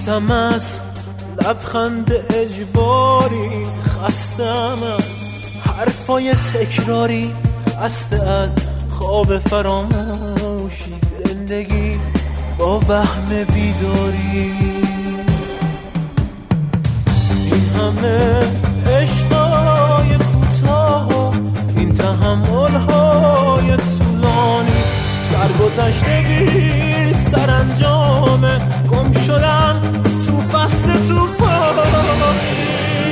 خستم از لبخند اجباری، خستم از حرفای تکراری، خسته از خواب فراموشی، زندگی با وهم بیداری. این همه عشقای کوتاه، این تحمل‌های طولانی، سرگذشته بی سرانجام، گم شدن تو فصل طوفانی.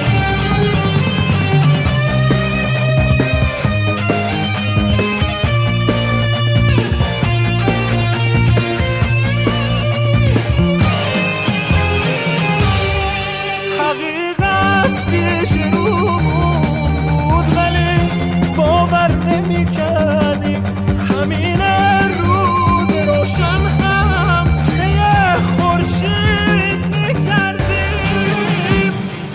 حقیقت پیش رو بود ولی باور نمی کردیم، همین روز روشن هم یه خورشید نکردیم.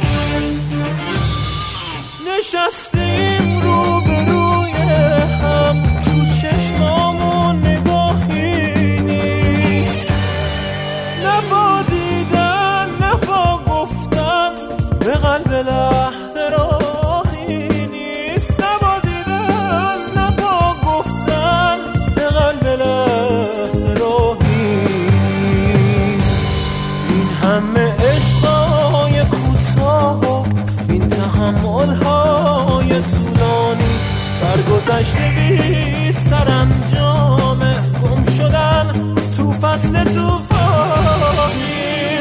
نشستیم روبروی هم، تو چشمامون نگاهی نیست، نه با دیدن نه با گفتن، به قلب لحظه راهی نیست، نه با دیدن نه با گفتن، به قلب لحظه راهی نیست. این همه عشقای کوتاه، این تحمل‌های طولانی، سرگذشته بی سرانجام، گم شدن تو فصل طوفانی.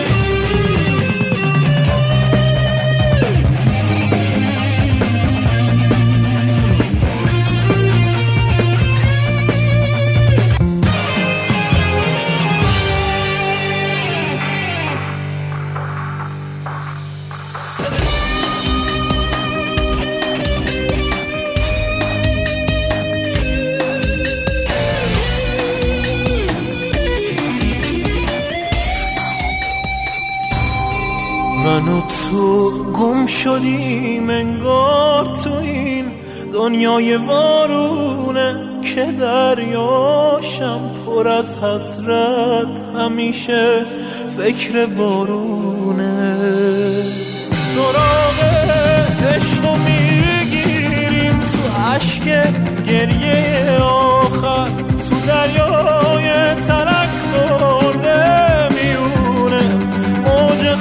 من و تو گم شدیم انگار تو این دنیای وارونه، که دریاشم پر از حسرت، همیشه فکر بارونه. سراغ عشقو میگیریم تو اشک گریه آخر، تو دریای ترک خورده میونه موج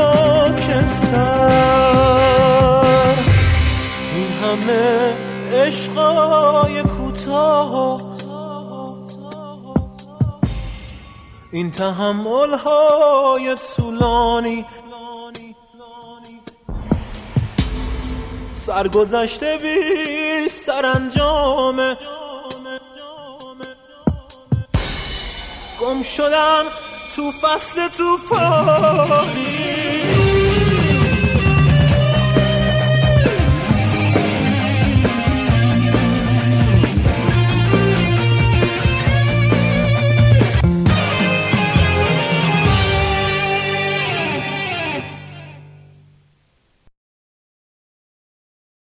خاکستر. این همه عشقای کوتاه، این تحمل‌های طولانی، سرگذشته بی سرانجام، گم شدن تو فصل طوفانی.